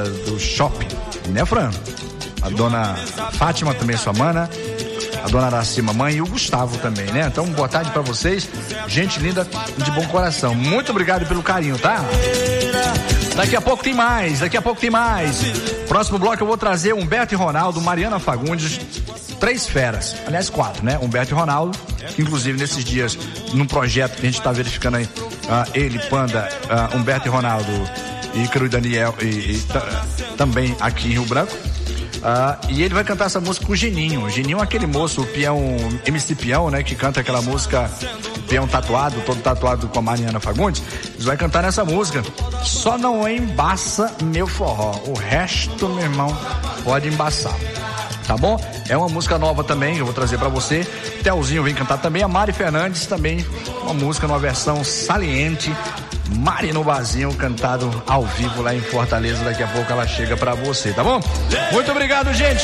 do shopping, né, Fran? A dona Fátima também, sua mana, a dona Araci, mamãe, e o Gustavo também, né? Então, boa tarde pra vocês, gente linda de bom coração. Muito obrigado pelo carinho, tá? Daqui a pouco tem mais. Próximo bloco eu vou trazer Humberto e Ronaldo, Mariana Fagundes, 3 feras, aliás 4, né? Humberto e Ronaldo, que inclusive nesses dias, num projeto que a gente tá verificando aí, ele, Panda, Humberto e Ronaldo, Ícaro e Daniel, também aqui em Rio Branco. E ele vai cantar essa música com o Geninho. O Geninho é aquele moço, o peão, MC Peão, né? Que canta aquela música, peão tatuado, todo tatuado com a Mariana Fagundes. Eles vão cantar nessa música. Só não embaça meu forró. O resto, meu irmão, pode embaçar. Tá bom? É uma música nova também, eu vou trazer pra você. Telzinho vem cantar também. A Mari Fernandes também, uma música numa versão saliente. Mari no Barzinho, cantado ao vivo lá em Fortaleza. Daqui a pouco ela chega pra você, tá bom? Muito obrigado, gente!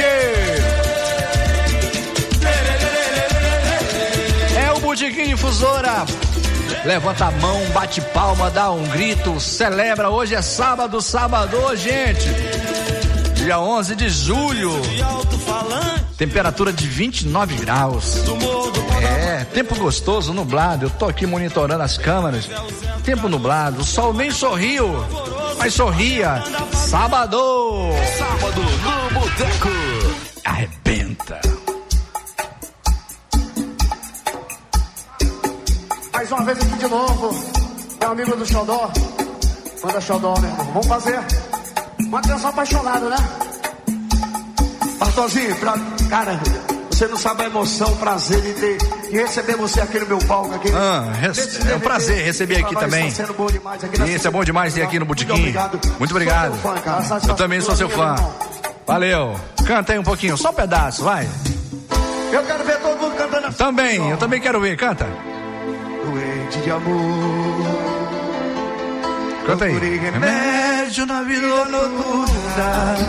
É o Botequim Difusora. Levanta a mão, bate palma, dá um grito, celebra. Hoje é sábado, gente. Dia 11 de julho. Temperatura de 29 graus. Tempo gostoso, nublado. Eu tô aqui monitorando as câmeras. Tempo nublado, o sol nem sorriu, mas sorria. Sábado no Boteco. Arrebenta. Mais uma vez aqui de novo, meu amigo do Xodó. Manda Xodó, meu irmão. Vamos fazer uma canção apaixonada, né? Bartolzinho, cara, você não sabe a emoção, o prazer de receber você aqui no meu palco. Aqui, é um prazer receber aqui também. Tá sendo bom demais aqui. Isso, é bom demais ter aqui no Botequim. Muito obrigado. Eu também sou seu fã. Valeu. Canta aí um pouquinho, só um pedaço, vai. Eu quero ver todo mundo cantando assim. Também, eu também quero ver, canta. Doente de amor. Canta aí. Remédio na vida noturna.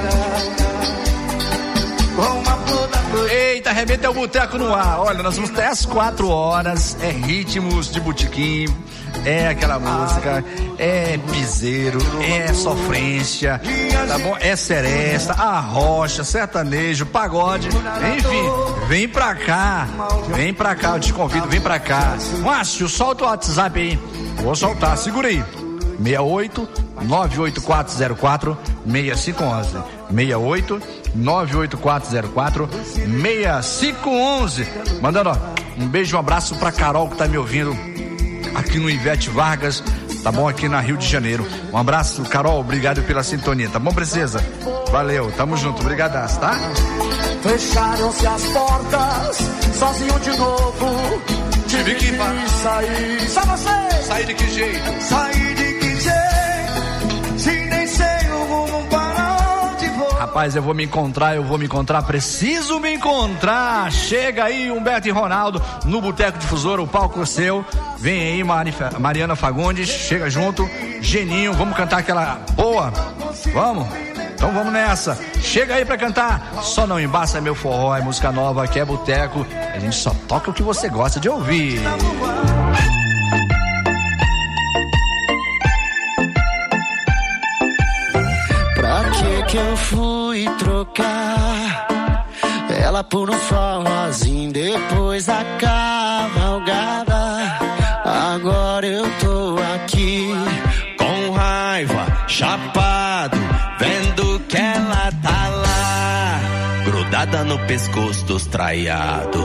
Eita, arrebenta é o Boteco no ar. Olha, nós vamos até às 4 horas. É ritmos de botequim, é aquela música, é piseiro, é sofrência, tá bom? É seresta, arrocha, sertanejo, pagode, enfim, vem pra cá, eu te convido, vem pra cá. Márcio, solta o WhatsApp aí. Vou soltar, segura aí. 68 98404 6511. 68 98404 6511. Mandando, ó, um beijo, um abraço pra Carol que tá me ouvindo aqui no Ivete Vargas, tá bom? Aqui na Rio de Janeiro. Um abraço, Carol, obrigado pela sintonia, tá bom, princesa? Valeu, tamo junto, brigadaço, tá? Fecharam-se as portas, sozinho de novo. Tive que sair. Só você! Sair de que jeito? Sair de que jeito? Se nem sei o rumo para onde vou. Rapaz, eu vou me encontrar, preciso me encontrar. Chega aí, Humberto e Ronaldo, no Boteco Difusora, o palco é seu. Vem aí, Mariana Fagundes, chega junto. Geninho, vamos cantar aquela boa? Vamos? Então vamos nessa. Chega aí pra cantar. Só não embaça meu forró, é música nova, aqui é Boteco. A gente só toca o que você gosta de ouvir. Pra que eu fui trocar ela por um forrozinho depois da cavalgada? Agora eu tô aqui com raiva, chapado, vendo que ela tá lá, grudada no pescoço dos traiados.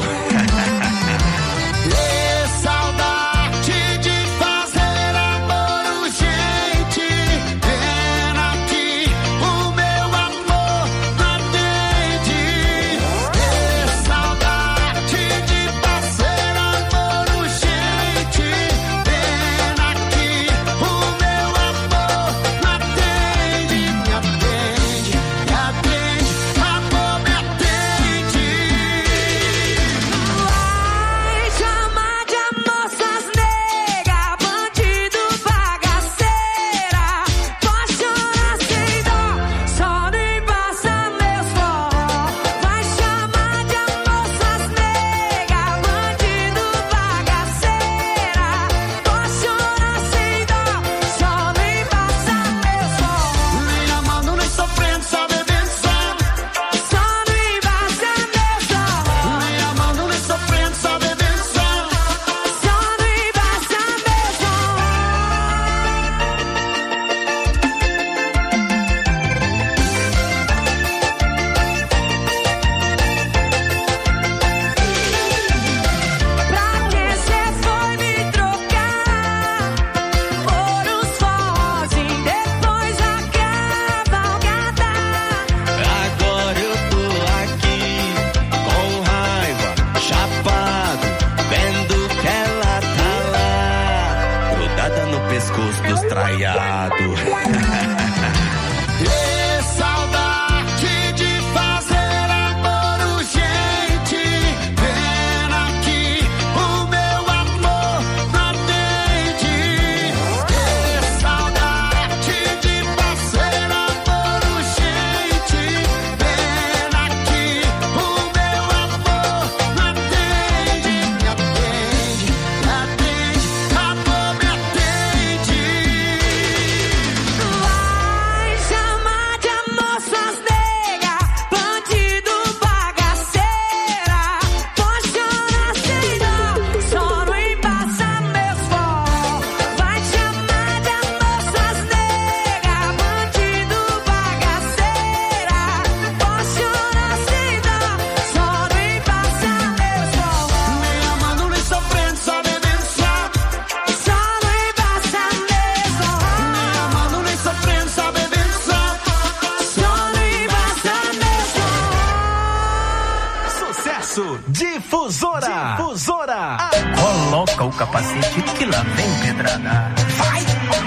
capacete que lá vem pedrada. Vai!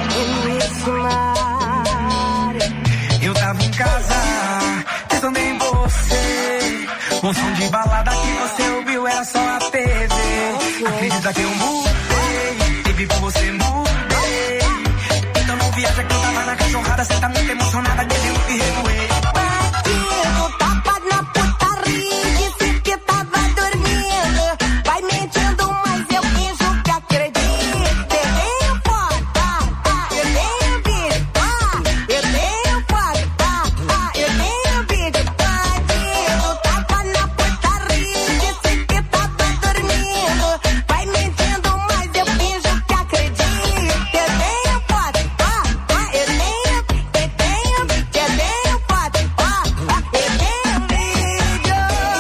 Eu tava em casa, pensando em você. Um som de balada que você ouviu era só a TV. Acredita que eu mudei, teve por você mudei. Então não viaja que eu tava na cachorrada. Cê tá muito emocionada, que eu te revoei. Bandido, tapa na putaria, disse que tava dormindo. Vai mentindo, mas eu finjo que acredito. Eu tenho foto, eu tenho vídeo, eu tenho foto, eu tenho vídeo. Bandido, tapa na putaria, disse que tava dormindo. Vai mentindo, mas eu finjo que acredito. Eu tenho foto, eu tenho foto, eu tenho vídeo.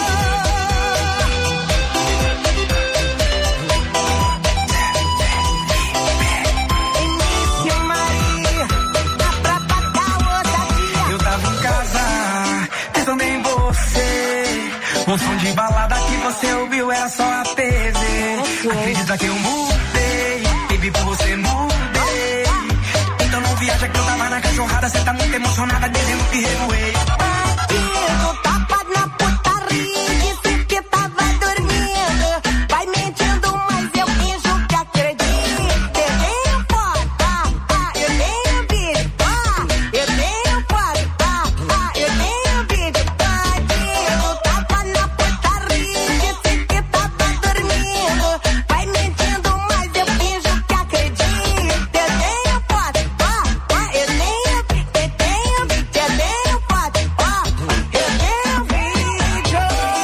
Início Maria, dá pra pagar ousadia. Eu tava em casa, pensando em você. Um som de balada que você ouviu era só a TV. Acredita que eu mudei, teve por você mudei. Então não viaja que eu tava na cachorrada. Cê tá muito emocionada, dizendo que revoei. Bandido, tapa na putaria, disse que tava dormindo. Vai mentindo, mas eu finjo que acredito. Eu tenho foto, eu tenho vídeo, eu tenho foto, eu tenho vídeo. Bandido, tapa na putaria, disse que tava dormindo. Vai mentindo, mas eu finjo que acredito. Eu tenho foto, eu tenho foto, eu tenho vídeo.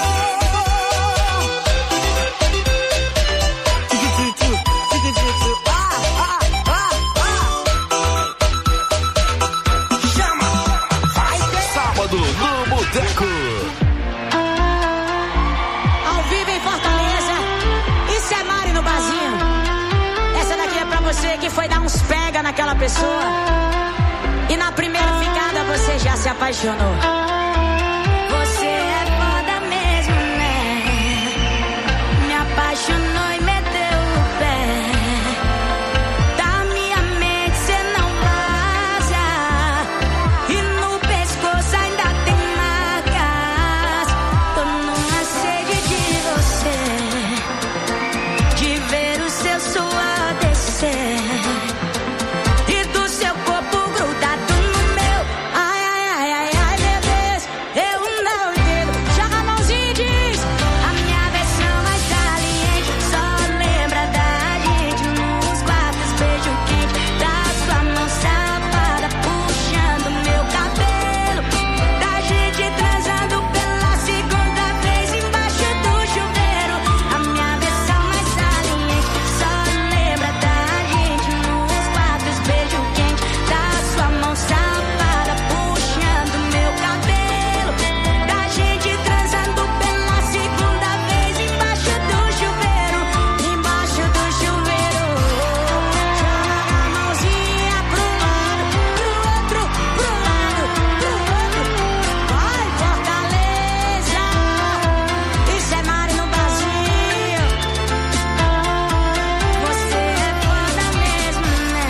Chama! Vai! Sábado no Boteco. Ao vivo em Fortaleza, isso é Mari no barzinho. Essa daqui é pra você que foi dar uns pega naquela pessoa e na primeira ficada você já se apaixonou. Você é foda mesmo, né? Me apaixonou e meteu o pé. Da minha mente cê não vaza, e no pescoço ainda tem marcas. Tô numa sede de você, de ver o seu suor descer e do seu corpo grudado no meu. Ai, ai, ai, ai, ai, meu Deus, eu não entendo. Joga a mãozinha e diz: a minha versão mais caliente só lembra da gente nos quartos, beijo quente da sua mão safada puxando meu cabelo, da gente transando pela segunda vez embaixo do chuveiro. A minha versão mais saliente só lembra da gente nos quartos, beijo quente da sua mão safada puxando meu cabelo, da gente transando pela segunda vez embaixo do chuveiro, embaixo do chuveiro. Joga a mãozinha pro lado, pro outro, pro lado, pro outro. Vai, Fortaleza, isso é Mari no Brasil. Você é foda mesmo,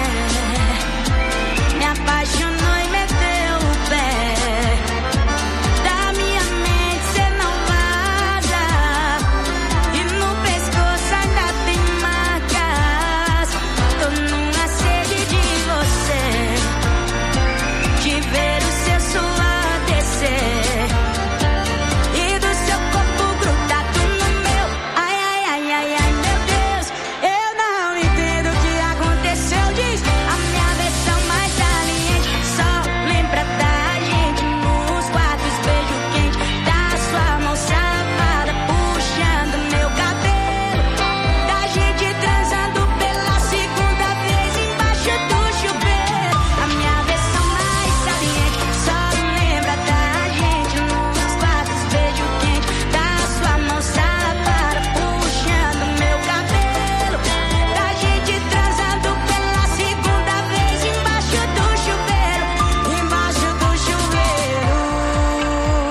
né? Me apaixonou e meteu o pé. Da minha mente cê não vaza, e no pescoço ainda tem marcas. Tô numa sede de você, de ver o seu suor descer e do seu corpo grudado no meu. Ai, ai, ai, ai, ai, meu Deus, eu não entendo o que aconteceu. Diz: a minha versão mais saliente só lembra da gente nos quartos, beijo quente da sua mão safada puxando meu cabelo, da gente transando pela segunda vez embaixo do chuveiro. A minha versão mais saliente só lembra da gente nos quartos, beijo quente da sua mão safada puxando meu cabelo, da gente transando pela segunda vez embaixo do chuveiro, embaixo do chuveiro,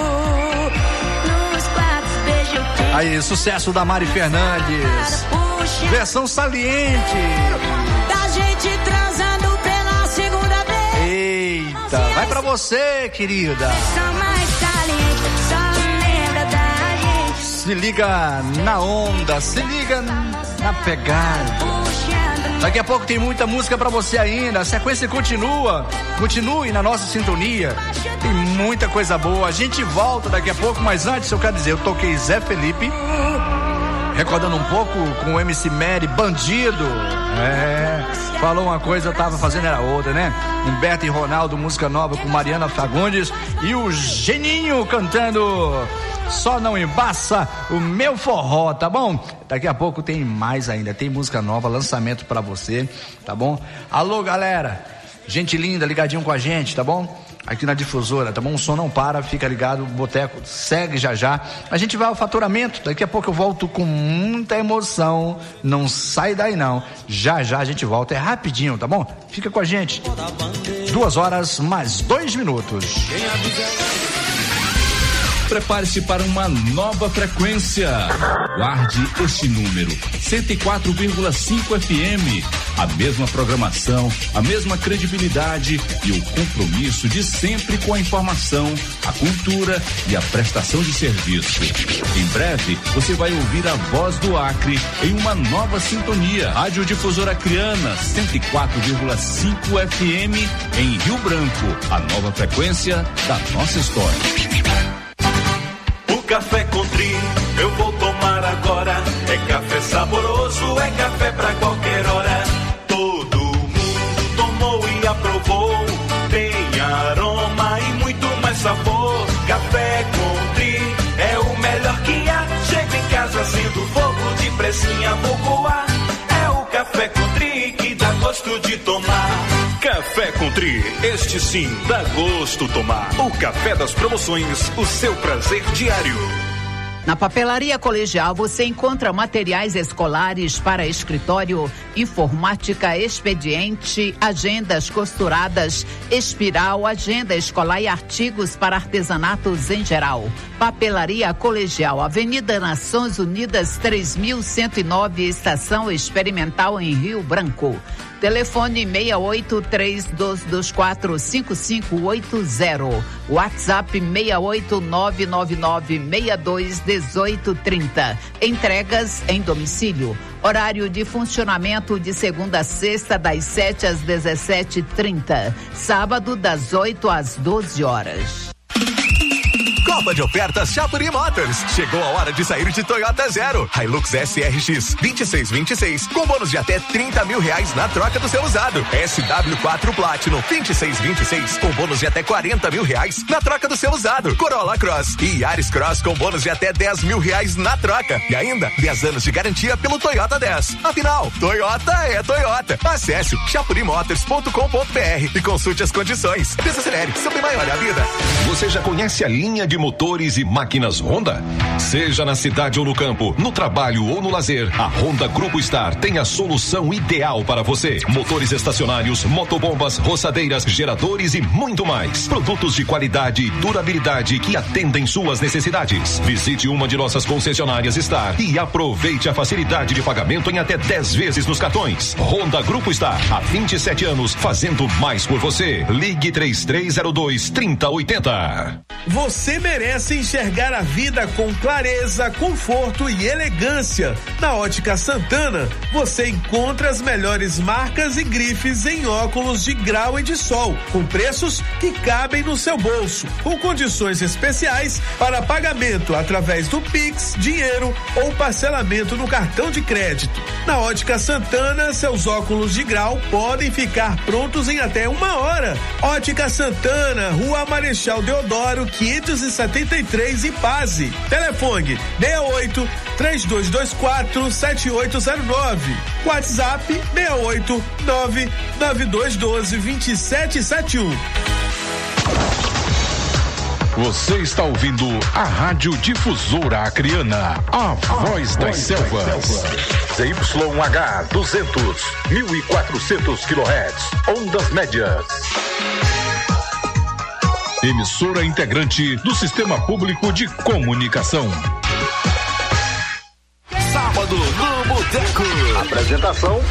nos quartos, beijo quente. Aí, sucesso da Mari Fernandes. Versão saliente. Da gente transando pela segunda vez. Eita, vai pra você, querida. Versão mais saliente, só lembra da gente. Se liga na onda, se liga na pegada. Daqui a pouco tem muita música pra você ainda. A sequência continua. Continue na nossa sintonia. Tem muita coisa boa. A gente volta daqui a pouco, mas antes eu quero dizer, eu toquei Zé Felipe, recordando um pouco com o MC Mary, Bandido. Falou uma coisa, eu tava fazendo era outra, né? Humberto e Ronaldo, música nova com Mariana Fagundes e o Geninho cantando Só Não Embaça o Meu Forró, tá bom? Daqui a pouco tem mais ainda, tem música nova, lançamento pra você, tá bom? Alô, galera, gente linda, ligadinho com a gente, tá bom? Aqui na Difusora, tá bom? O som não para, fica ligado, o Boteco segue já. A gente vai ao faturamento, daqui a pouco eu volto com muita emoção, não sai daí não. Já a gente volta, é rapidinho, tá bom? Fica com a gente. 2 horas mais 2 minutos. Prepare-se para uma nova frequência. Guarde este número, 104,5 FM. A mesma programação, a mesma credibilidade e o compromisso de sempre com a informação, a cultura e a prestação de serviço. Em breve, você vai ouvir a voz do Acre em uma nova sintonia. Rádio Difusora Acreana, 104,5 FM em Rio Branco. A nova frequência da nossa história. Café Country, eu vou tomar agora. É café saboroso, é café pra qualquer hora. Todo mundo tomou e aprovou. Tem aroma e muito mais sabor. Café Country é o melhor que há. Chego em casa sendo fogo de pressinha, vou coar. É o Café Country que dá gosto de tomar. Café Country, este sim dá gosto tomar. O café das promoções, o seu prazer diário. Na Papelaria Colegial você encontra materiais escolares para escritório, informática, expediente, agendas costuradas, espiral, agenda escolar e artigos para artesanatos em geral. Papelaria Colegial, Avenida Nações Unidas 3109, Estação Experimental em Rio Branco. Telefone 6832245580. WhatsApp 68999621830. Entregas em domicílio. Horário de funcionamento de segunda a sexta das 7 às 17h30. Sábado das 8 às 12 horas. Copa de ofertas Chapuri Motors. Chegou a hora de sair de Toyota Zero. Hilux SRX 2626 com bônus de até R$30 mil na troca do seu usado. SW4 Platinum 2626 com bônus de até R$40 mil na troca do seu usado. Corolla Cross e Yaris Cross com bônus de até R$10 mil na troca. E ainda 10 anos de garantia pelo Toyota 10. Afinal, Toyota é Toyota. Acesse chapurimotors.com.br e consulte as condições. Desacelere, seu bem maior é a vida. Você já conhece a linha de motores e máquinas Honda? Seja na cidade ou no campo, no trabalho ou no lazer, a Honda Grupo Star tem a solução ideal para você. Motores estacionários, motobombas, roçadeiras, geradores e muito mais. Produtos de qualidade e durabilidade que atendem suas necessidades. Visite uma de nossas concessionárias Star e aproveite a facilidade de pagamento em até 10 vezes nos cartões. Honda Grupo Star, há 27 anos, fazendo mais por você. Ligue 3302-3080. Você merece enxergar a vida com clareza, conforto e elegância. Na Ótica Santana, você encontra as melhores marcas e grifes em óculos de grau e de sol, com preços que cabem no seu bolso, com condições especiais para pagamento através do Pix, dinheiro ou parcelamento no cartão de crédito. Na Ótica Santana, seus óculos de grau podem ficar prontos em até 1 hora. Ótica Santana, Rua Marechal Deodoro, 573 e Paz. Telefone 68-3224-7809. WhatsApp 689-9212-2771. Você está ouvindo a Rádio Difusora Acreana, a voz das selvas. ZYH 200, 1400 kHz, ondas médias. Emissora integrante do Sistema Público de Comunicação. Sábado no Boteco. Apresentação: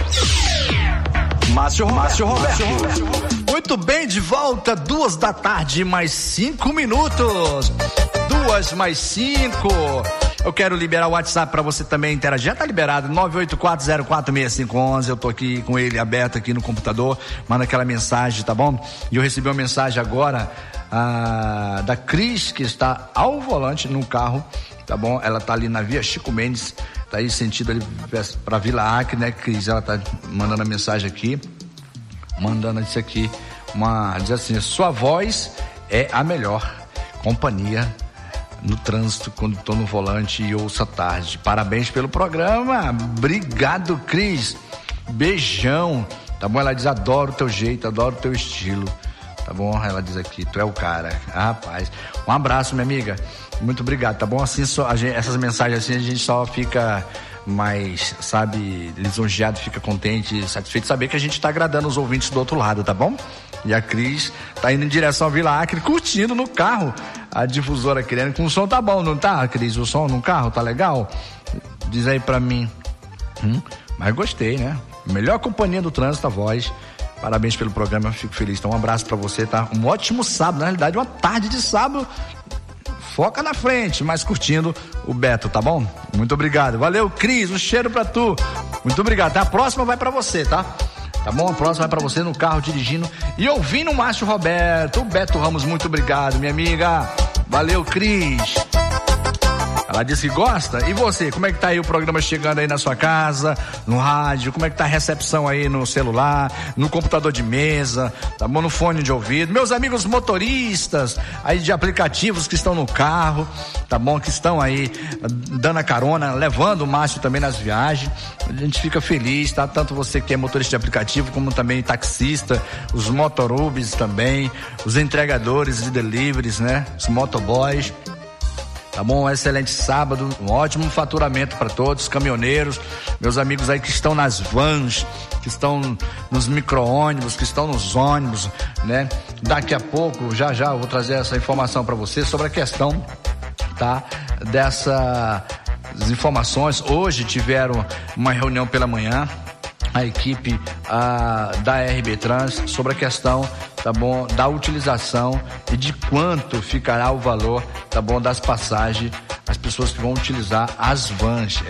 Márcio Roberto. Muito bem, de volta, 2h mais 5 minutos. 2 mais 5. Eu quero liberar o WhatsApp para você também interagir. Já tá liberado, 984046511. Eu tô aqui com ele aberto aqui no computador. Manda aquela mensagem, tá bom? E eu recebi uma mensagem agora da Cris, que está ao volante no carro, tá bom? Ela tá ali na Via Chico Mendes, tá aí sentido ali pra Vila Acre, né, Cris? Ela tá mandando a mensagem aqui, mandando isso aqui, diz assim: sua voz é a melhor companhia no trânsito quando tô no volante e ouço à tarde. Parabéns pelo programa. Obrigado, Cris. Beijão. Tá bom? Ela diz: adoro o teu jeito, adoro o teu estilo. Tá bom? Ela diz aqui: tu é o cara. Rapaz, um abraço, minha amiga. Muito obrigado, tá bom? Assim, essas mensagens assim, a gente só fica mais, sabe, lisonjeado, fica contente, satisfeito de saber que a gente tá agradando os ouvintes do outro lado, tá bom? E a Cris tá indo em direção à Vila Acre, curtindo no carro a difusora, querendo que o som tá bom, não tá, Cris? O som no carro tá legal? Diz aí pra mim. Mas gostei, né? Melhor companhia do trânsito, a voz. Parabéns pelo programa, eu fico feliz. Então um abraço pra você, tá? Um ótimo sábado, na realidade uma tarde de sábado. Foca na frente, mas curtindo o Beto, tá bom? Muito obrigado. Valeu, Cris, um cheiro pra tu. Muito obrigado. A próxima vai pra você, tá? Tá bom? A próxima vai pra você no carro, dirigindo e ouvindo o Márcio Roberto. O Beto Ramos, muito obrigado, minha amiga. Valeu, Cris. Ela disse que gosta. E você, como é que tá aí o programa chegando aí na sua casa, no rádio? Como é que tá a recepção aí no celular, no computador de mesa, tá bom? No fone de ouvido. Meus amigos motoristas aí de aplicativos que estão no carro, tá bom? Que estão aí dando a carona, levando o Márcio também nas viagens. A gente fica feliz, tá? Tanto você que é motorista de aplicativo, como também taxista, os motorubes também, os entregadores de deliveries, né? Os motoboys. Tá bom? Um excelente sábado, um ótimo faturamento para todos, caminhoneiros, meus amigos aí que estão nas vans, que estão nos micro-ônibus, que estão nos ônibus, né? Daqui a pouco, já eu vou trazer essa informação para você sobre a questão, tá? Dessas informações. Hoje tiveram uma reunião pela manhã, a equipe da RB Trans, sobre a questão, tá bom, da utilização e de quanto ficará o valor, tá bom, das passagens, as pessoas que vão utilizar as vans,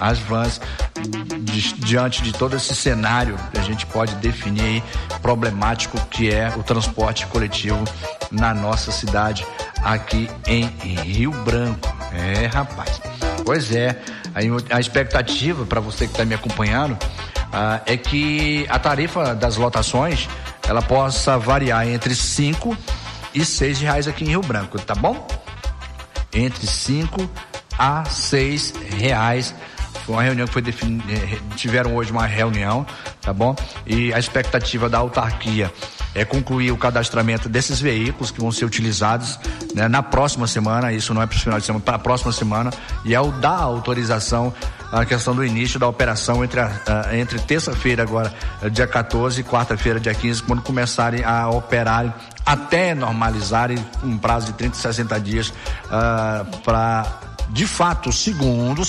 diante de todo esse cenário que a gente pode definir aí, problemático, que é o transporte coletivo na nossa cidade, aqui em Rio Branco. Rapaz, pois é, a expectativa para você que está me acompanhando é que a tarifa das lotações ela possa variar entre 5 e 6 reais aqui em Rio Branco, tá bom? Entre 5 a 6 reais. Foi uma reunião que foi tiveram hoje uma reunião, tá bom? E a expectativa da autarquia é concluir o cadastramento desses veículos que vão ser utilizados, né, na próxima semana. Isso não é para o final de semana, para a próxima semana, e é o da autorização, a questão do início da operação entre terça-feira agora, dia 14, e quarta-feira, dia 15, quando começarem a operarem, até normalizarem um prazo de 30, 60 dias, para, de fato, segundo,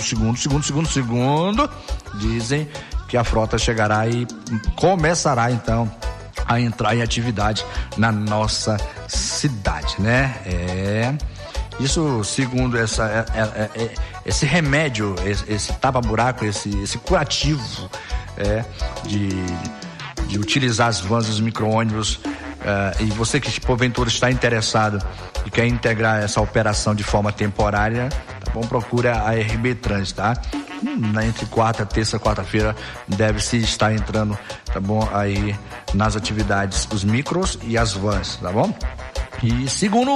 dizem que a frota chegará e começará então a entrar em atividade na nossa cidade, né? Isso segundo esse remédio, esse tapa-buraco, esse curativo de utilizar as vans e os micro-ônibus. E você que porventura está interessado e quer integrar essa operação de forma temporária, tá bom? Procura a RB Trans, tá? Entre terça e quarta-feira deve-se estar entrando, tá bom? Aí nas atividades, os micros e as vans, tá bom? E segundo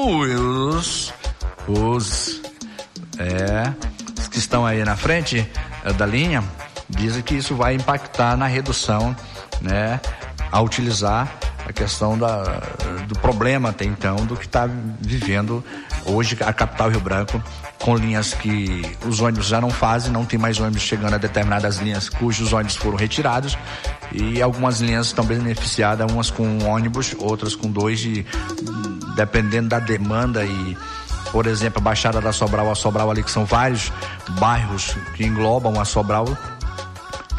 os que estão aí na frente da linha, dizem que isso vai impactar na redução, né? A utilizar a questão do problema até então do que está vivendo hoje a capital Rio Branco, com linhas que os ônibus já não fazem, não tem mais ônibus chegando a determinadas linhas cujos ônibus foram retirados, e algumas linhas estão beneficiadas, umas com um ônibus, outras com 2, dependendo da demanda. E, por exemplo, a Baixada da Sobral, a Sobral ali, que são vários bairros que englobam a Sobral,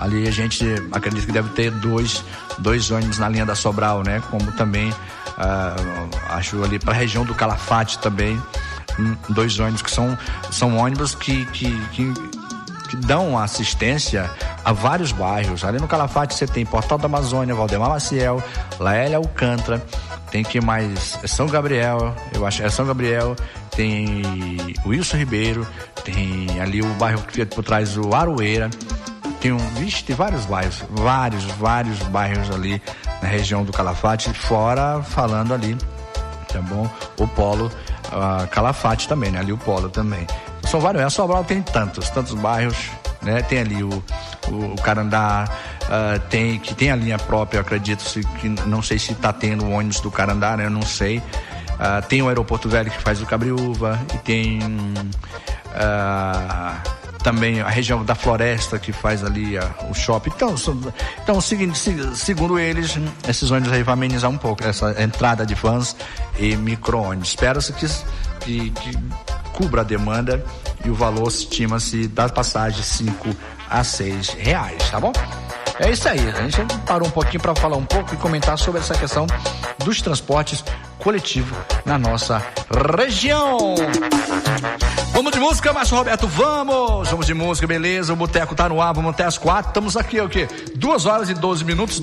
Ali a gente acredita que deve ter dois ônibus na linha da Sobral, né? Como também, acho ali para a região do Calafate também, 2 ônibus que são ônibus que dão assistência a vários bairros. Ali no Calafate você tem Portal da Amazônia, Valdemar Maciel, Laélia Alcântara, tem que mais São Gabriel, eu acho, São Gabriel, tem Wilson Ribeiro, tem ali o bairro que fica por trás do Aroeira, tem vários bairros, vários bairros ali na região do Calafate, fora falando ali, tá bom? O Polo Calafate também, né? Ali o Polo também. São vários, a Sobral tem tantos bairros, né? Tem ali o Carandá, tem a linha própria, eu acredito, que não sei se tá tendo o ônibus do Carandá, né? Eu não sei. Tem o Aeroporto Velho que faz o Cabriúva, e tem também a região da Floresta que faz ali o shopping. Então segundo eles, esses ônibus aí vão amenizar um pouco essa entrada de vans e micro-ônibus. Espera-se que cubra a demanda, e o valor estima-se das passagens R$5 a R$6, tá bom? É isso aí, a gente parou um pouquinho para falar um pouco e comentar sobre essa questão dos transportes coletivos na nossa região. Vamos de música, Márcio Roberto, vamos de música, beleza, o Boteco tá no ar, vamos até as 4, estamos aqui, o quê? 2 horas e 12 minutos,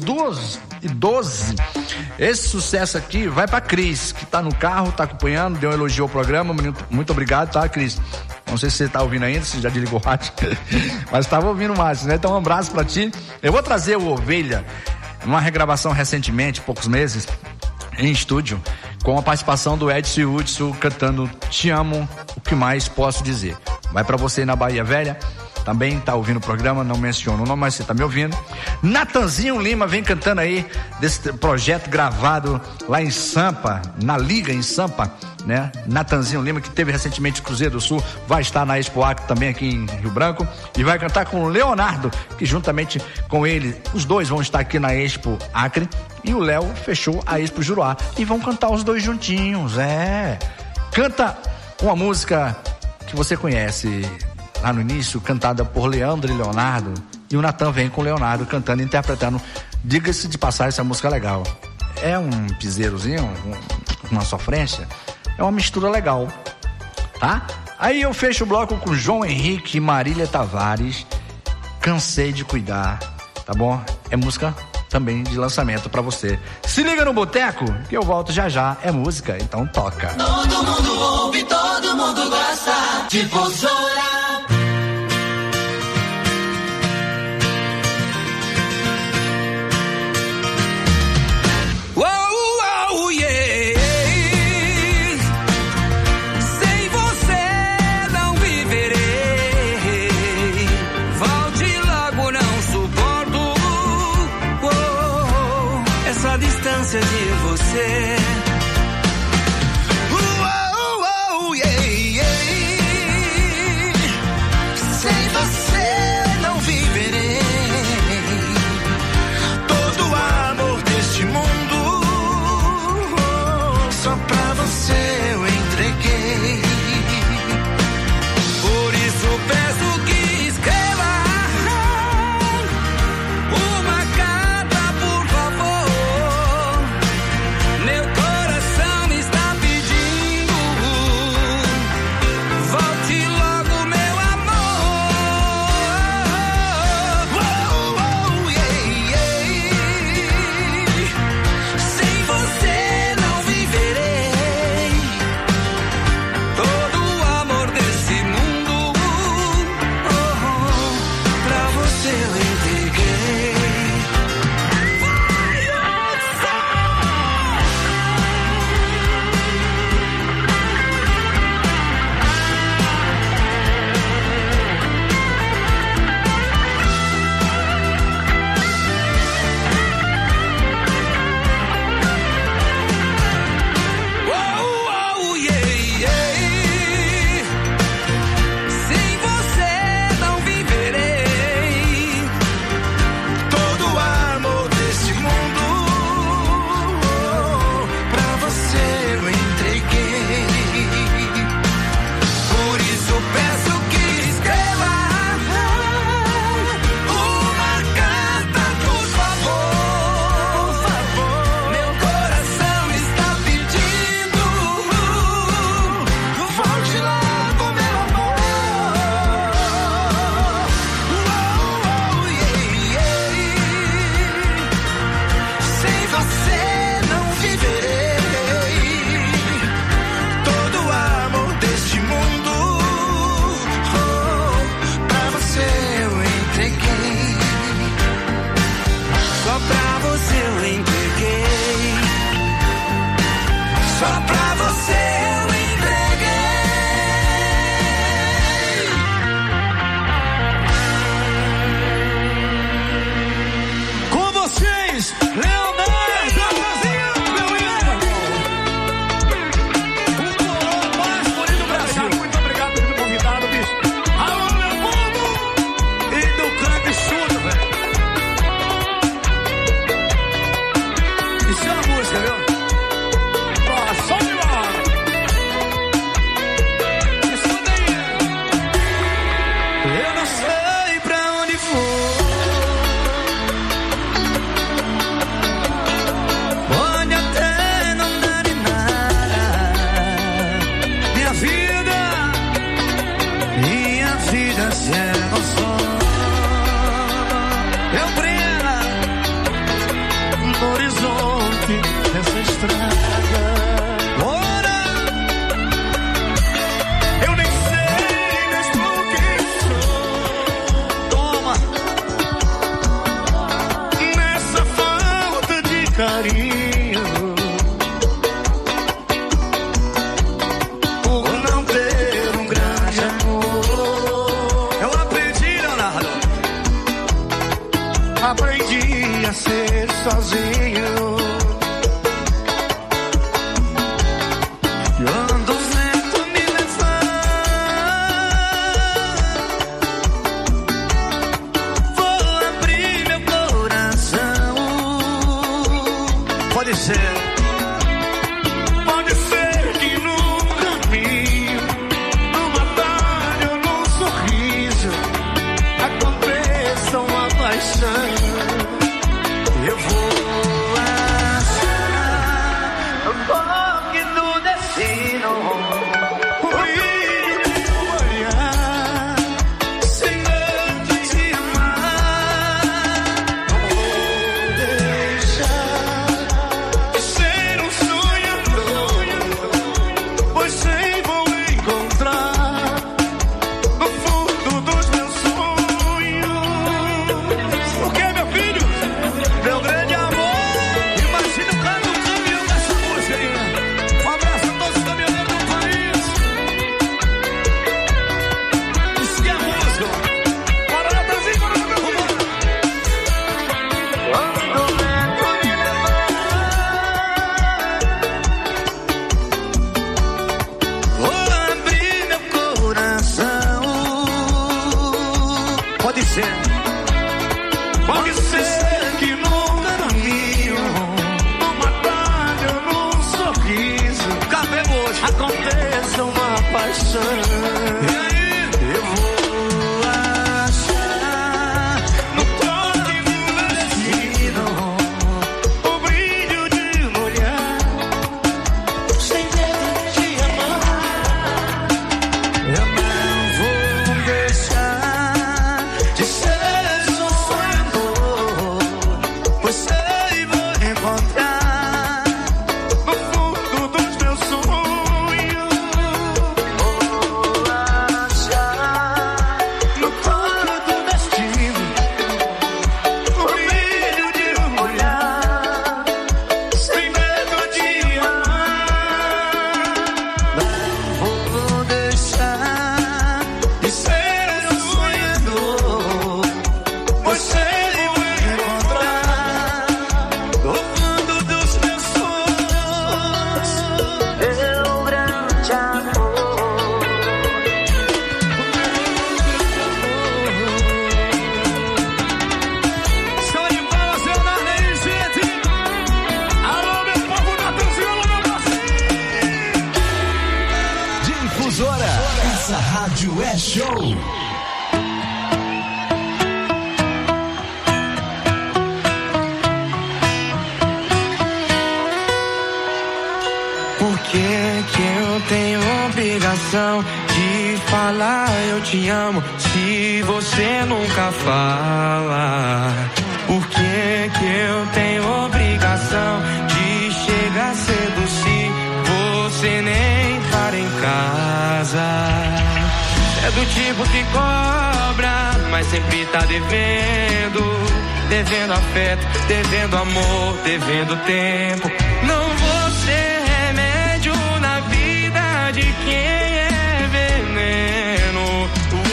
2:12. Esse sucesso aqui vai pra Cris, que tá no carro, tá acompanhando, deu um elogio ao programa, muito obrigado, tá, Cris? Não sei se você tá ouvindo ainda, se já desligou o rádio, mas tava ouvindo mais, né? Então um abraço pra ti. Eu vou trazer o Ovelha, uma regravação recentemente, poucos meses, em estúdio, com a participação do Edson Hudson cantando Te Amo, o que mais posso dizer. Vai pra você na Bahia Velha, também tá ouvindo o programa, não menciono o nome, mas você tá me ouvindo. Natanzinho Lima vem cantando aí desse projeto gravado lá em Sampa, na Liga em Sampa, né? Natanzinho Lima, que teve recentemente Cruzeiro do Sul, vai estar na Expo Acre também aqui em Rio Branco, e vai cantar com o Leonardo, que juntamente com ele, os dois vão estar aqui na Expo Acre, e o Léo fechou a Expo Juruá, e vão cantar os dois juntinhos, Canta uma música que você conhece lá no início, cantada por Leandro e Leonardo, e o Natan vem com o Leonardo cantando, interpretando. Diga-se de passar, essa música é legal. É um piseirozinho, uma sofrência, é uma mistura legal, tá? Aí eu fecho o bloco com João Henrique e Marília Tavares, Cansei de Cuidar, tá bom? É música também de lançamento pra você. Se liga no Boteco, que eu volto já, é música, então toca. Todo mundo ouve, todo mundo gosta de Difusora. De você. sozinho. Quando o vento me levar, vou abrir meu coração. Pode ser. Pode ser que num caminho, numa tarde ou num sorriso, aconteça uma paixão. Eu vou achar o toque do destino, o brilho do olhar, sem medo de te amar. Não vou deixar de ser um sonhador, pois sei vou encontrar no fundo dos meus sonhos. Porque, meu filho, meu grande amor, imagina o cara no caminhão dessa música aí. Um abraço a todos os caminhoneiros do país. Isso que é música. Bora, Natanzinho, bora, Natanzinho. Quando o vento me levar, vou abrir meu coração. Pode ser. Pode ser que num caminho, numa tarde ou num sorriso, aconteça uma paixão. E aí? Eu vou achar no toque do destino, o brilho de um olhar, sem medo de amar. Eu não vou deixar de ser só sonhador, pois sei vou encontrar no fundo dos meus sonhos. Vou achar no toque do destino, o brilho de um olhar, sem medo de amar. Não vou deixar de ser um sonhador, pois sei vou encontrar no fundo dos meus sonhos meu grande amor. Salve de palmas, Leonardo aí, gente. Alô, meu povo, Natanzinho, alô, meu parceiro. Difusora, essa rádio é show. Por que eu tenho obrigação de falar eu te amo se você nunca fala? Por que eu tenho obrigação de chegar cedo se você nem para em casa? É do tipo que cobra, mas sempre tá devendo. Devendo afeto, devendo amor, devendo tempo. Não vou ser remédio na vida de quem é veneno.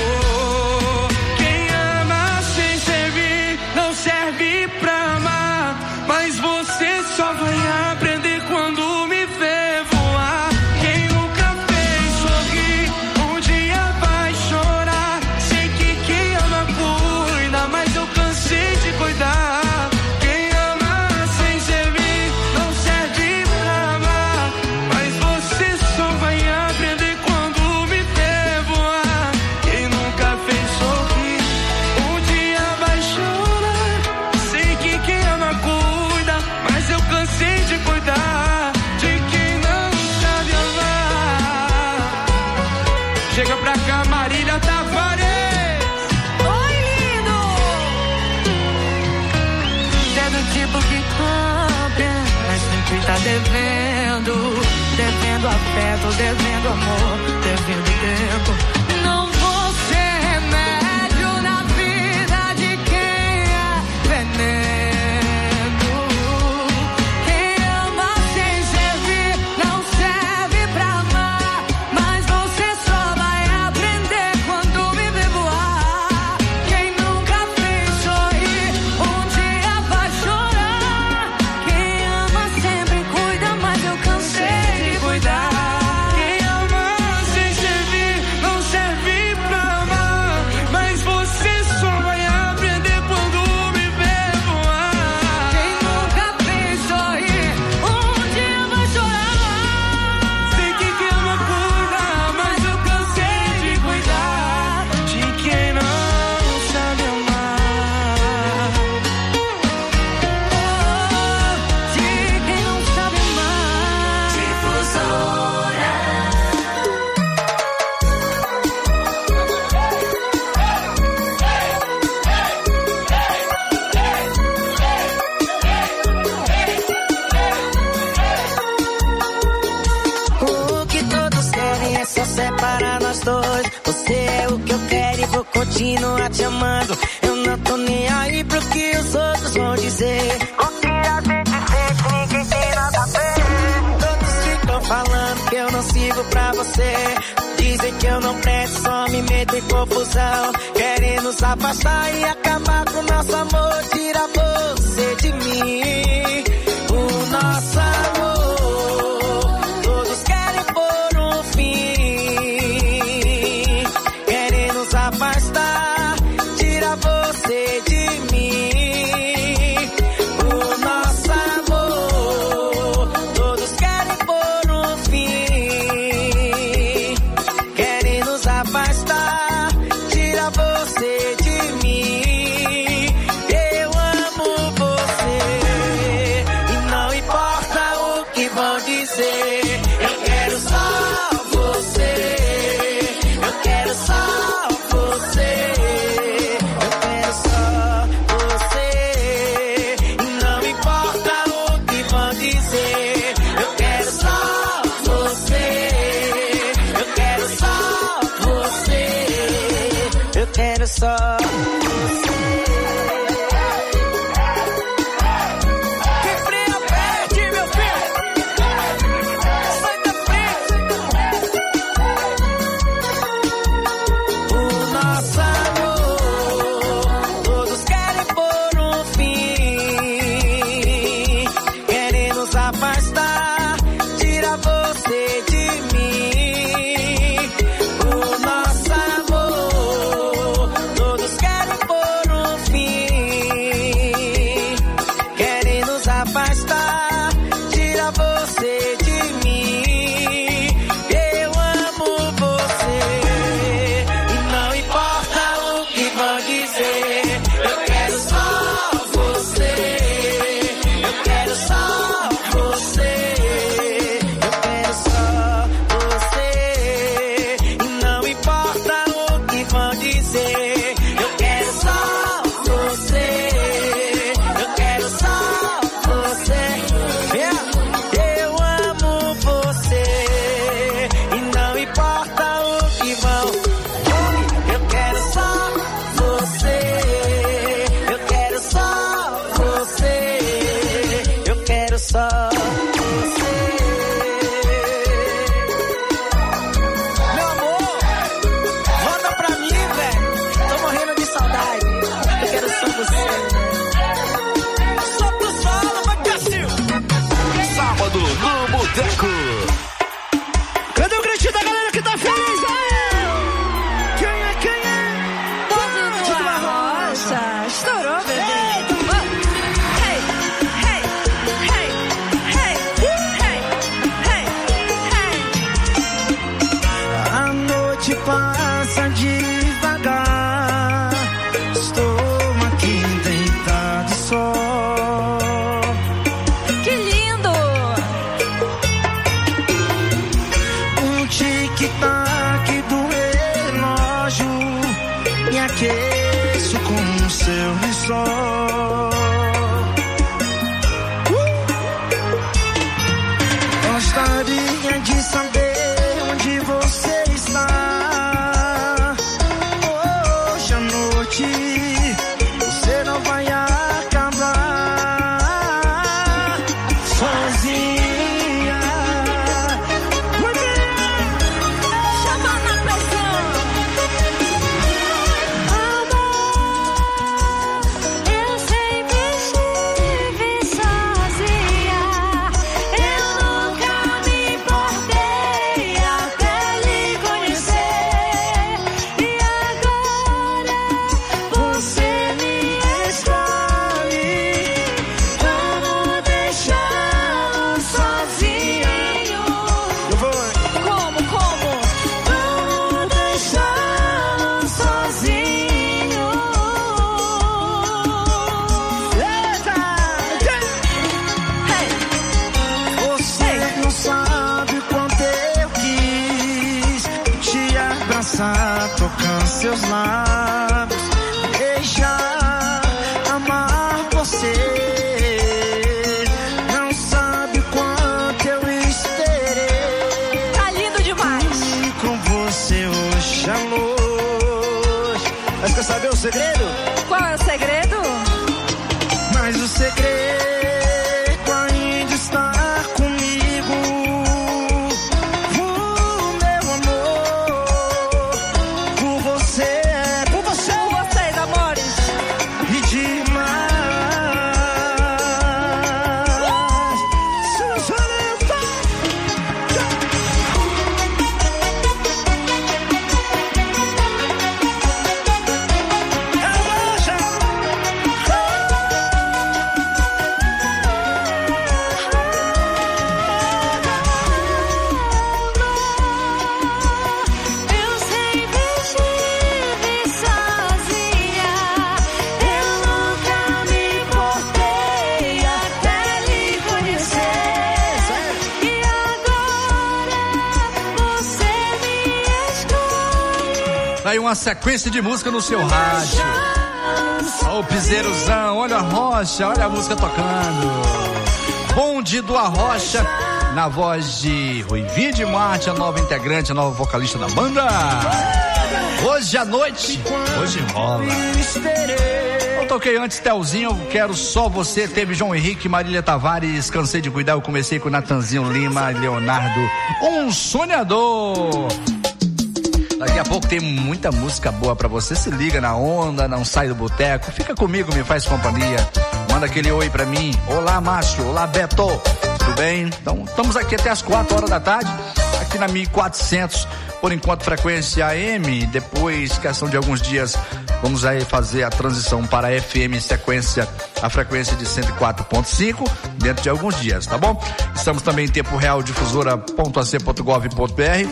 Quem ama sem servir não serve pra amar, mas você só vai aprender quando me ver voar. Quem nunca fez sorrir, um dia vai chorar. Sei que quem ama cuida, mas eu cansei de cuidar. Quem ama sem servir não serve pra amar, mas você só vai aprender quando me ver voar. Quem nunca fez sorrir, um dia vai chorar. Sei que quem ama cuida, mas eu cansei de cuidar de quem não sabe amar. Chega pra cá, Marília Tavares. Oi, lindo! É do tipo que cobra, mas sempre tá devendo. Devendo afeto, devendo amor, devendo tempo. Não vou ser remédio na vida de quem é veneno. Quem ama sem servir não serve pra amar, mas você só vai aprender quando me ver voar. Quem nunca fez sorrir, um dia vai chorar. continuar te amando. Eu não tô nem aí pro que os outros vão dizer. O que a gente sente, ninguém tem nada a ver. Todos ficam falando que eu não sirvo pra você. Dizem que eu não presto, só me meto em confusão. Querem nos afastar e acabar com nosso amor. Tira você de mim, o nosso amor. Todos querem pôr um fim. Querem nos afastar, tira você de mim, o nosso amor. Todos querem pôr um fim. Querem nos afastar, tira você de mim. Eu amo você e não importa o que vão dizer. Eu quero só você. Eu quero só você. Eu quero só você e não importa o que vão dizer. Eu quero só você. Eu quero só você. Eu quero só você. Quem freia perde, meu filho. Sai da frente. O nosso amor, todos querem pôr um fim. Querem nos afastar, tira você de mim. O nosso amor, todos querem pôr um fim. Querem nos afastar, tira você de mim. Eu amo você e não importa o que vão dizer. Eu quero só você. Eu quero só você. Eu quero só você e não importa o que vão dizer. Eu quero só você. Eu quero só você. Eu amo você e não importa o que vão. Eu quero só você. Eu quero só você. Eu quero só você. Meu amor, volta pra mim, velho. Tô morrendo de saudade. Eu quero só você. Só pro solo, vai Cássio. Sábado no Boteco. Cadê o gritinho da galera que tá feliz aí? Quem é, quem é? Povo de uma rocha. Estourou, bebê. Hey, hey, hey, hey, hey, hey, hey. A noite passa devagar. Estou aqui deitado só. Que lindo! Um tic-tac do relógio me aqueço com o seu lençol. Gostaria de saber onde você está. Hoje à noite você não vai acabar sozinha. Chama na pressão. Eu sempre estive sozinha. Eu nunca me importei até lhe conhecer. E agora você me escolhe. Vamos deixá-lo sozinho. Como? Vamos deixá-lo sozinho. Você não sabe o quanto eu quis te abraçar, tocar seus lábios, deixar amar você. Não sabe o quanto eu esperei. Tá lindo demais. E com você hoje à noite, mas o segredo? Qual é o segredo? Mas o segredo ainda está comigo. Meu amor, por você, por você, por vocês, amores. E demais. Eu sempre estive sozinha. Eu nunca me importei até lhe conhecer. E agora você me escolhe. Aí uma sequência de música no seu rádio. Ó o piseirozão, olha a Rocha, olha a música tocando. Bonde do Arrocha, na voz de Ruivinho de Marte, a nova integrante, a nova vocalista da banda. Hoje à noite, hoje rola. Eu toquei antes Telzinho, Quero Só Você, teve João Henrique, Marília Tavares, Cansei de Cuidar, eu comecei com Natanzinho Lima, Leonardo, Um Sonhador. Daqui a pouco tem muita música boa pra você. Se liga na onda, não sai do boteco. Fica comigo, me faz companhia. Manda aquele oi pra mim. Olá, Márcio. Olá, Beto. Tudo bem? Então, estamos aqui até as 4 horas da tarde. Aqui na 1400. Por enquanto, frequência AM. Depois, questão de alguns dias, vamos aí fazer a transição para FM em sequência, a frequência de 104.5, dentro de alguns dias, tá bom? Estamos também em tempo real, difusora.ac.gov.br.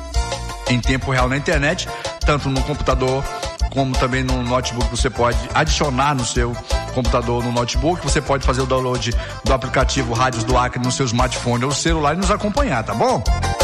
Em tempo real na internet, tanto no computador como também no notebook. Você pode adicionar no seu computador, no notebook. Você pode fazer o download do aplicativo Rádios do Acre no seu smartphone ou celular e nos acompanhar, tá bom?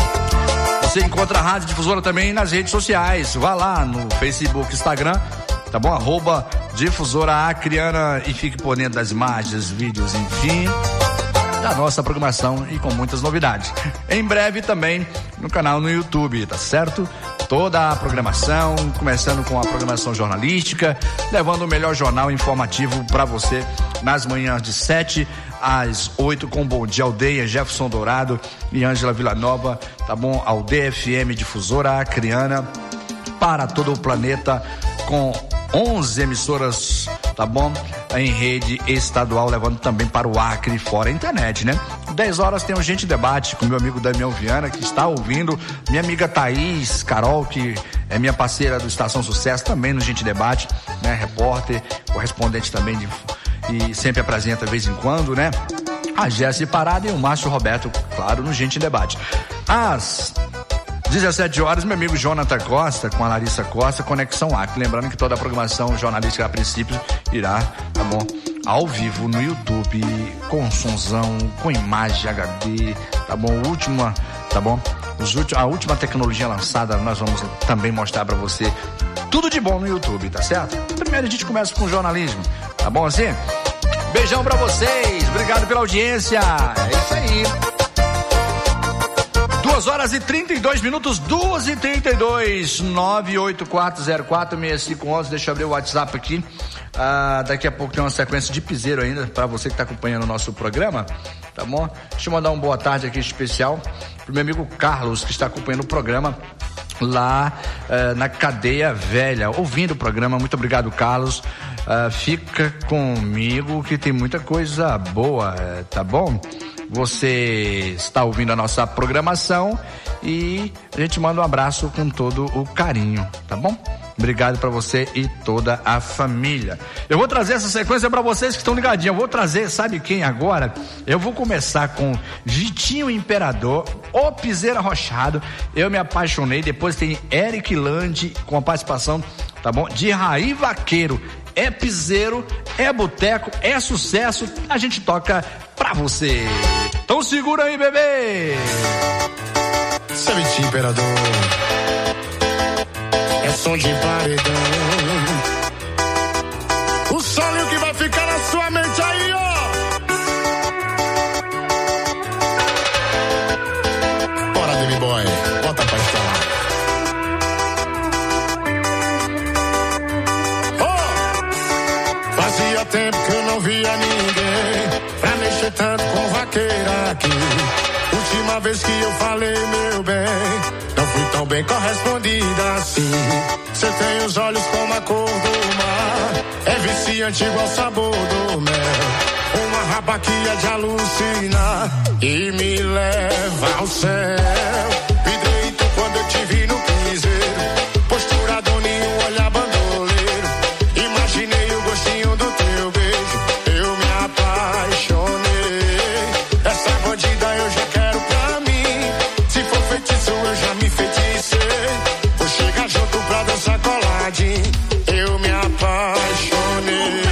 Você encontra a Rádio Difusora também nas redes sociais. Vá lá no Facebook, Instagram, tá bom? @Difusora Acreana e fique por dentro das imagens, vídeos, enfim, da nossa programação e com muitas novidades. Em breve também no canal no YouTube, tá certo? Toda a programação, começando com a programação jornalística, levando o melhor jornal informativo para você nas manhãs de 7 às 8 com Bom Dia Aldeia, Jefferson Dourado e Ângela Villanova, tá bom? Aldeia FM Difusora Acreana para todo o planeta com 11 emissoras, tá bom? Em rede estadual, levando também para o Acre, fora a internet, né? 10 horas tem o Gente Debate com meu amigo Damião Viana, que está ouvindo, minha amiga Thaís Carol, que é minha parceira do Estação Sucesso, também no Gente Debate, né? Repórter, correspondente também e sempre apresenta de vez em quando, né? A Jéssica Parada e o Márcio Roberto, claro, no Gente Debate. Às 17 horas, meu amigo Jonathan Costa, com a Larissa Costa, Conexão Acre. Lembrando que toda a programação jornalística, a princípio, irá, tá bom, ao vivo no YouTube, com sonzão, com imagem HD, tá bom? Tá bom? A última tecnologia lançada, nós vamos também mostrar pra você tudo de bom no YouTube, tá certo? Primeiro a gente começa com jornalismo, tá bom assim? Beijão pra vocês, obrigado pela audiência, é isso aí. 2 horas e 32 minutos, 2h32, 984046511. Deixa eu abrir o WhatsApp aqui. Daqui a pouco tem uma sequência de piseiro ainda para você que está acompanhando o nosso programa, tá bom? Deixa eu mandar uma boa tarde aqui especial pro meu amigo Carlos, que está acompanhando o programa lá na Cadeia Velha, ouvindo o programa. Muito obrigado, Carlos. Fica comigo que tem muita coisa boa, tá bom? Você está ouvindo a nossa programação e a gente manda um abraço com todo o carinho, tá bom? Obrigado pra você e toda a família. Eu vou trazer essa sequência pra vocês que estão ligadinhos. Eu vou trazer, sabe quem agora? Eu vou começar com Vitinho Imperador, O Piseiro Arrochado. Eu me apaixonei. Depois tem Eric Lande com a participação, tá bom? De Raí Vaqueiro. É piseiro, é boteco, é sucesso. A gente toca pra você. Então segura aí, bebê. Esse é Vitinho Imperador. É som de paredão. O sonho que vai ficar na sua mente aí, ó. Bora, Demi Boy, bota pra instalar. Oh! aqui. Última vez que eu falei, meu bem, não fui tão bem correspondida assim. Você tem os olhos como a cor do mar, é viciante igual o sabor do mel. Uma raba que é de alucinar e me leva ao céu. Me deito quando eu te vi no piseiro, postura doninho, olhar bandoleiro. Imaginei o gostinho do teu beijo, eu me apaixonei. Essa bandida eu já quero pra mim, se for feitiço eu já me feiticei. Vou chegar junto pra dançar coladinho, eu me apaixonei.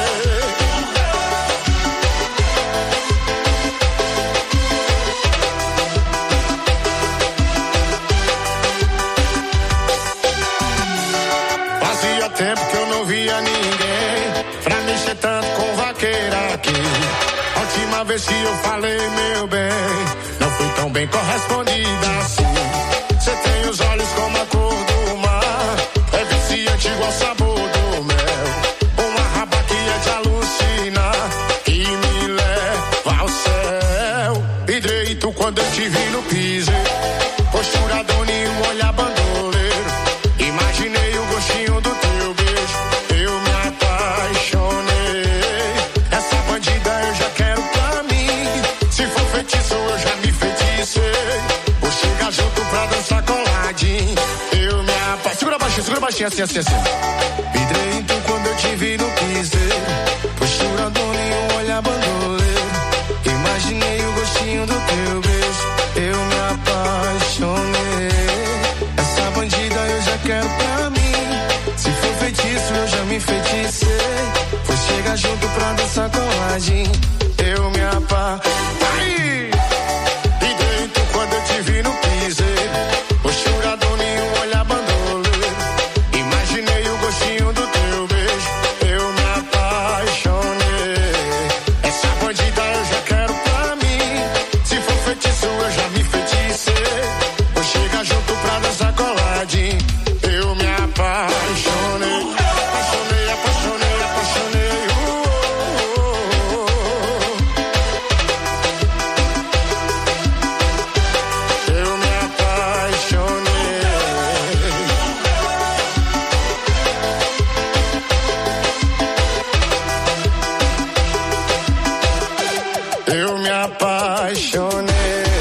Fazia tempo que eu não via ninguém pra mexer tanto com vaqueira aqui. A última vez que eu falei, meu bem, não fui tão bem correspondida assim. Você tem os olhos como a cor do mar, é viciante igual o sabor do mel. Uma raba que é de alucinar e me leva ao céu. E direito quando eu te vi no piseiro, postura doninho, olhar bandoleiro. Imaginei o gostinho do teu beijo, eu me apaixonei. Essa bandida eu já quero pra mim, se for feitiço eu já me feiticei. Vou chegar junto pra dançar coladinho, eu me apaixonei. Segura baixinho, assim, assim, assim. Vidreito quando eu te vi no piseiro, postura doninho, olhar bandoleiro. Imaginei o gostinho do teu beijo, eu me apaixonei. Essa bandida eu já quero pra mim, se for feitiço eu já me feiticei. Vou chegar junto pra dançar coladinho, eu me apaixonei. E dentro quando eu te vi no piseiro, postura doninho, olhar bandoleiro. Imaginei o gostinho do teu beijo, eu me apaixonei. Essa bandida eu já quero pra mim, se for feitiço eu já me feiticei. Vou chegar junto pra dançar coladinho, eu me apaixonei. Apaixonei, apaixonei, apaixonei. Eu me apaixonei. Eu me apaixonei.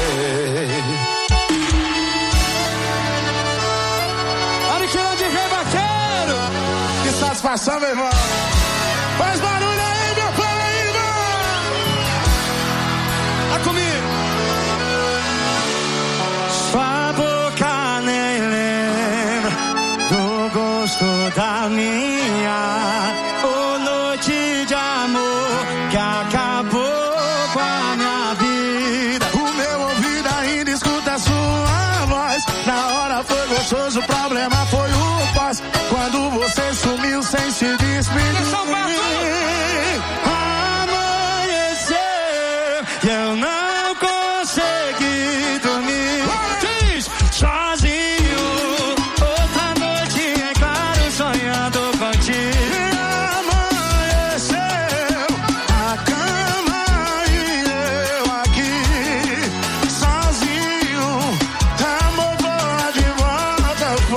Ariqueira de Rei Vaqueiro, que satisfação, meu irmão. Faz barulho aí, meu pai, aí, irmão. Tá comigo. Sua boca nem lembra do gosto da minha. Ô noite de amor que acabou com a minha vida. O meu ouvido ainda escuta a sua voz. Na hora foi gostoso, o problema foi o pós. Quando você sumiu sem se despedir. Amanheceu e eu não consegui dormir. Diz, sozinho, outra noite em claro sonhando contigo. Amanheceu a cama e eu aqui sozinho. Amor, bola de volta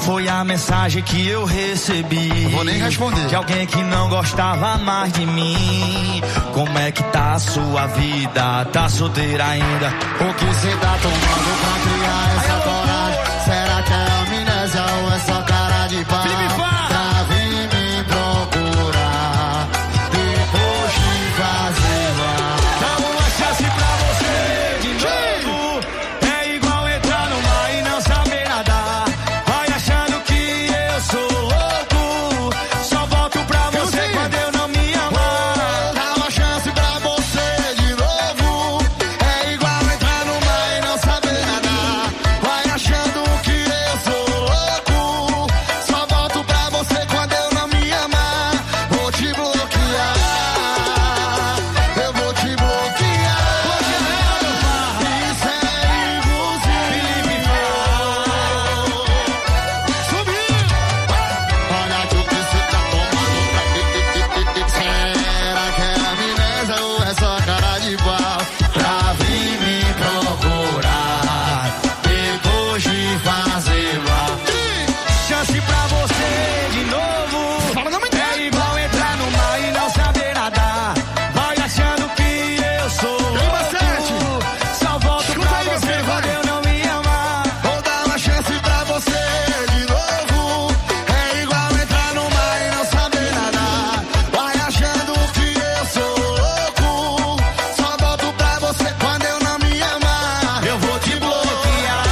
Foi a mensagem que eu recebi. Vou nem responder. De alguém que não gostava mais de mim. Como é que tá a sua vida? Tá solteira ainda? O que cê tá tomando pra criar essa coragem? Será que é amnésia ou é só cara de pau? Pra vir me procurar depois de fazer mal. Dá uma chance pra você de novo. É igual entrar no mar e não saber nadar. Vai achando que eu sou louco. Só volto pra você quando eu não me amar. Dá uma chance pra você de novo. É igual entrar no mar e não saber nadar. Vai achando que eu sou louco. Só volto pra você quando eu não me amar. Vou te bloquear. Eu vou te bloquear. Isso é impossível. Subiu. Olha que o que cê tá tomando pra será que é amnésia ou é só cara de pau? Pra vir me procurar depois de fazer mal. Chance pra você de novo. É igual entrar no mar e não saber nadar. Vai achando que eu sou louco. Só volto pra você quando eu não me amar. Vou dar uma chance pra você de novo. É igual entrar no mar e não saber nadar. Vai achando que eu sou louco. Só volto pra você quando eu não me amar. Eu vou te bloquear.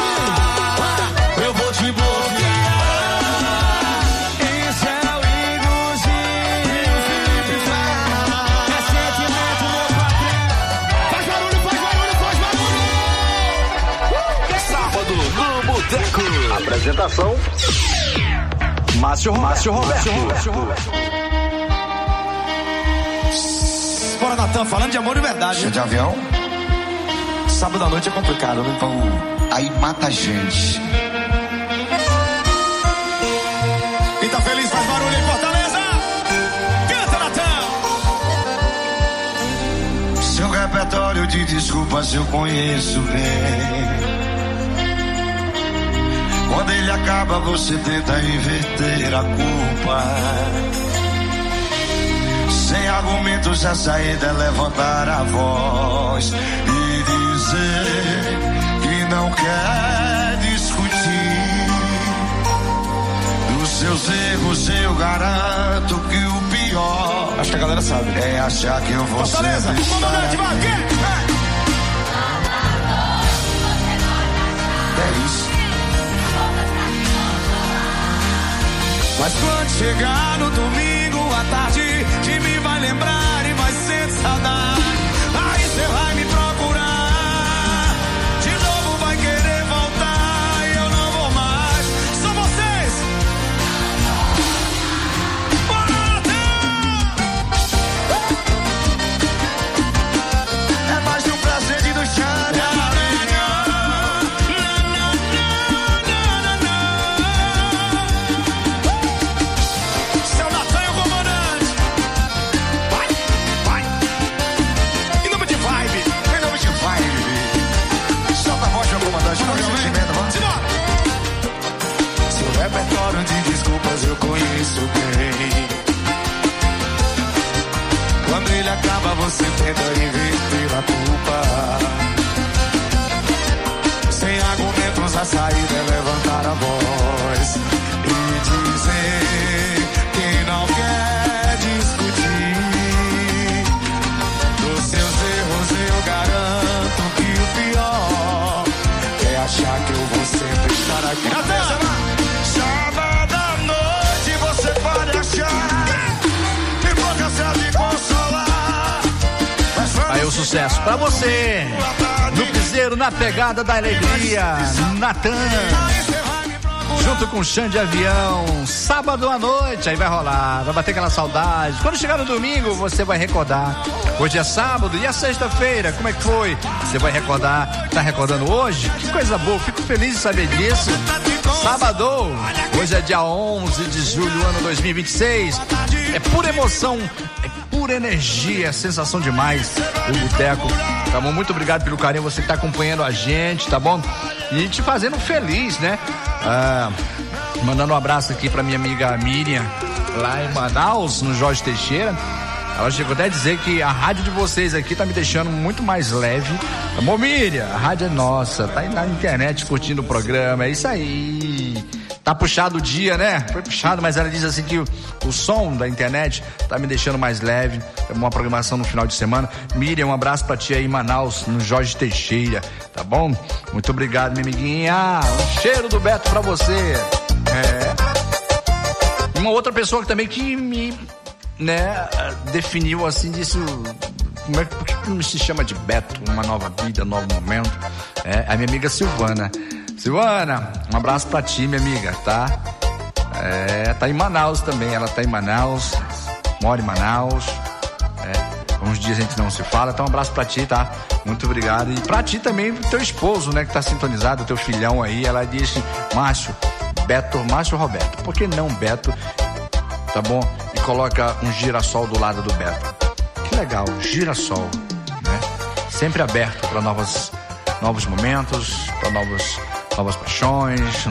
Eu vou te bloquear. Isso é o Iguzinho. É sentimento, meu patrão. Faz barulho, faz barulho, faz barulho. Sábado no Boteco. Apresentação: Márcio Roberto. Bora, Natan, falando de amor de verdade. Cheio de avião? Sábado à noite é complicado, né? Então, aí mata a gente. Quem tá feliz faz barulho em Fortaleza. Canta, Natan. Seu repertório de desculpas eu conheço bem. Quando ele acaba, você tenta inverter a culpa. Sem argumentos, a saída é levantar a voz e dizer que não quer discutir. Dos seus erros eu garanto que o pior, acho que a galera sabe, é achar que eu vou Fortaleza, sempre o comandante estar vai aqui. aqui. É isso. Mas quando chegar no domingo à tarde, de mim vai lembrar e vai sentir saudade. Aí cê vai me procurar, de novo vai querer voltar e eu não vou mais. São vocês. É mais de um prazer de do chão. Seu Natan é o comandante. Vai, vai. Em nome de vibe. Em nome de vibe. Solta a voz, meu comandante. Não sentimento, vamos embora. Seu repertório de desculpas eu conheço bem. Quando ele acaba, você tenta inverter a culpa. Sem argumentos, a saída é levantar a voz e dizer que não quer discutir. Dos seus erros eu garanto que o pior é achar que eu vou sempre estar aqui. Sábado à noite você pode achar que boca serve consolar. Aí o sucesso pra você. No piseiro, na pegada da alegria. Natan. Junto com o Xande Avião. Sábado à noite, aí vai rolar. Vai bater aquela saudade. Quando chegar no domingo, você vai recordar. Hoje é sábado e a sexta-feira, como é que foi? Você vai recordar. Tá recordando hoje? Que coisa boa, fico feliz de saber disso. Sábado, hoje é dia 11 de julho, ano 2026. É pura emoção, é pura energia, é sensação demais o Boteco. Tá bom? Muito obrigado pelo carinho, você que tá acompanhando a gente, tá bom? E te fazendo feliz, né? Mandando um abraço aqui pra minha amiga Miriam, lá em Manaus, no Jorge Teixeira. Ela chegou até a dizer que a rádio de vocês aqui tá me deixando muito mais leve. Amor, Miriam, a rádio é nossa, tá aí na internet curtindo o programa, é isso aí. Tá puxado o dia, né? Foi puxado, mas ela diz assim que o som da internet tá me deixando mais leve. Tem uma programação no final de semana. Miriam, um abraço pra ti aí em Manaus, no Jorge Teixeira, tá bom? Muito obrigado, minha amiguinha. Um cheiro do Beto pra você. Uma outra pessoa que também que me, né, definiu assim, disse, por que não se chama de Beto? Uma nova vida, um novo momento. É a minha amiga Silvana. Silvana, um abraço pra ti, minha amiga, tá? Tá em Manaus também, ela tá em Manaus, mora em Manaus. Uns dias a gente não se fala, então um abraço pra ti, tá? Muito obrigado. E pra ti também, teu esposo, né, que tá sintonizado, teu filhão aí, ela disse, Márcio Roberto, por que não Beto? Tá bom? E coloca um girassol do lado do Beto. Que legal, girassol, né? Sempre aberto para novos momentos, para novas paixões,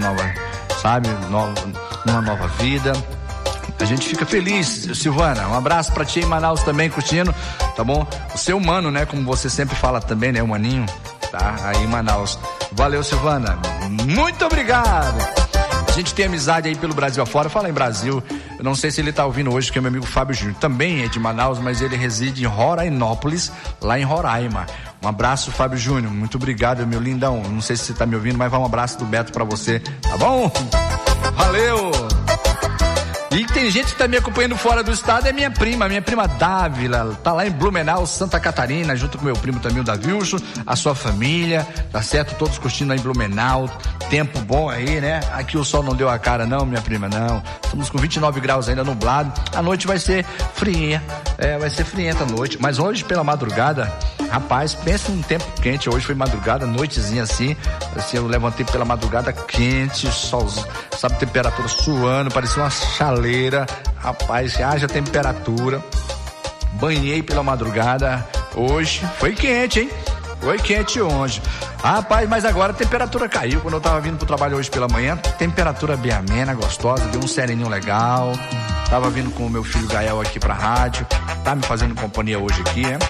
uma nova vida. A gente fica feliz, Silvana. Um abraço pra ti em Manaus também, curtindo, tá bom? O seu mano, né? Como você sempre fala também, né? O maninho, tá? Aí em Manaus. Valeu, Silvana. Muito obrigado. A gente tem amizade aí pelo Brasil afora. Fala em Brasil. Eu não sei se ele tá ouvindo hoje, que é meu amigo Fábio Júnior. Também é de Manaus, mas ele reside em Rorainópolis, lá em Roraima. Um abraço, Fábio Júnior. Muito obrigado, meu lindão. Não sei se você tá me ouvindo, mas vai um abraço do Beto pra você, tá bom? Valeu! E tem gente que tá me acompanhando fora do estado, é minha prima Dávila, tá lá em Blumenau, Santa Catarina, junto com meu primo também, o Davilson, a sua família, tá certo? Todos curtindo aí em Blumenau, tempo bom aí, né? Aqui o sol não deu a cara não, minha prima, não. Estamos com 29 graus ainda, nublado, a noite vai ser fria, vai ser frienta a noite, mas hoje pela madrugada, rapaz, pensa num tempo quente, hoje foi madrugada, noitezinha assim, eu levantei pela madrugada quente, sol, sabe, temperatura suando, parecia uma chaleira. Rapaz, haja temperatura. Banhei pela madrugada. Hoje foi quente, hein? Foi quente hoje. Rapaz, mas agora a temperatura caiu. Quando eu tava vindo pro trabalho hoje pela manhã, temperatura bem amena, gostosa, deu um sereninho legal. Tava vindo com o meu filho Gael aqui pra rádio. Tá me fazendo companhia hoje aqui, né?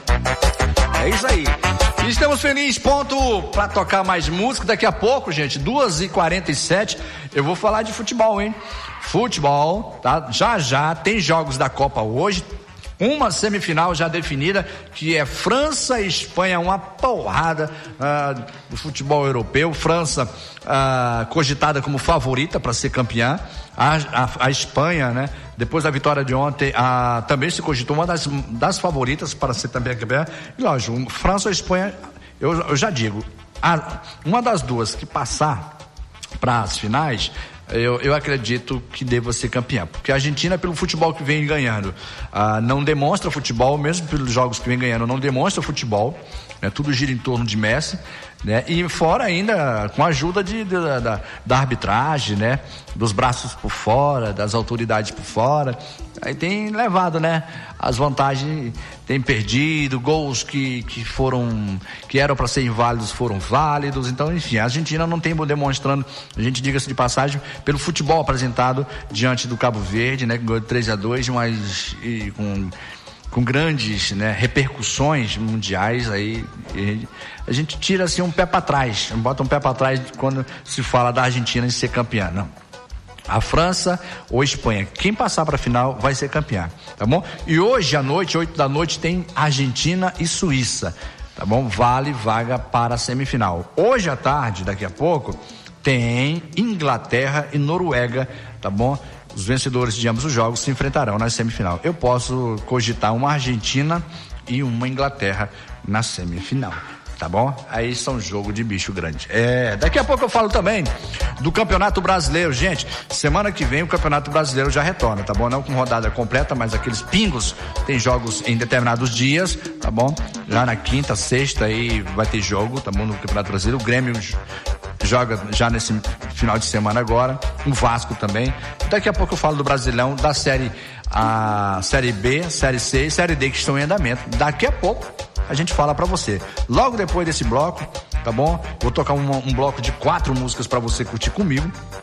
É isso aí. Estamos felizes, ponto pra tocar mais música. Daqui a pouco, gente, 2h47, eu vou falar de futebol, hein? Futebol, tá? Já tem jogos da Copa hoje. Uma semifinal já definida, que é França e Espanha, uma porrada do futebol europeu. França cogitada como favorita para ser campeã. A Espanha, né? Depois da vitória de ontem, também se cogitou uma das favoritas para ser também campeã. E lógico, França ou Espanha, eu já digo, uma das duas que passar para as finais, eu acredito que deva ser campeã, porque a Argentina, pelo futebol que vem ganhando, não demonstra futebol, mesmo pelos jogos que vem ganhando, não demonstra futebol, né? Tudo gira em torno de Messi, né? E fora ainda com a ajuda da arbitragem, né? Dos braços por fora, das autoridades por fora, aí tem levado, né? As vantagens, tem perdido, gols que eram para ser inválidos foram válidos, então enfim, a Argentina não tem demonstrando, a gente diga-se de passagem, pelo futebol apresentado diante do Cabo Verde, né? Ganhou 3-2, mas com grandes, né, repercussões mundiais, aí a gente tira assim um pé para trás, bota um pé para trás quando se fala da Argentina em ser campeã, não. A França ou a Espanha, quem passar para a final vai ser campeã, tá bom? E hoje à noite, 8 da noite, tem Argentina e Suíça, tá bom? Vale vaga para a semifinal. Hoje à tarde, daqui a pouco, tem Inglaterra e Noruega, tá bom? Os vencedores de ambos os jogos se enfrentarão na semifinal. Eu posso cogitar uma Argentina e uma Inglaterra na semifinal, tá bom? Aí são jogo de bicho grande. Daqui a pouco eu falo também do Campeonato Brasileiro. Gente, semana que vem o Campeonato Brasileiro já retorna, tá bom? Não com rodada completa, mas aqueles pingos, tem jogos em determinados dias, tá bom? Já na quinta, sexta aí vai ter jogo, tá bom? No Campeonato Brasileiro, o Grêmio joga já nesse final de semana agora, o Vasco também. Daqui a pouco eu falo do Brasileirão, da Série B, Série C e Série D que estão em andamento. Daqui a pouco a gente fala pra você. Logo depois desse bloco, tá bom? Vou tocar um bloco de 4 músicas pra você curtir comigo.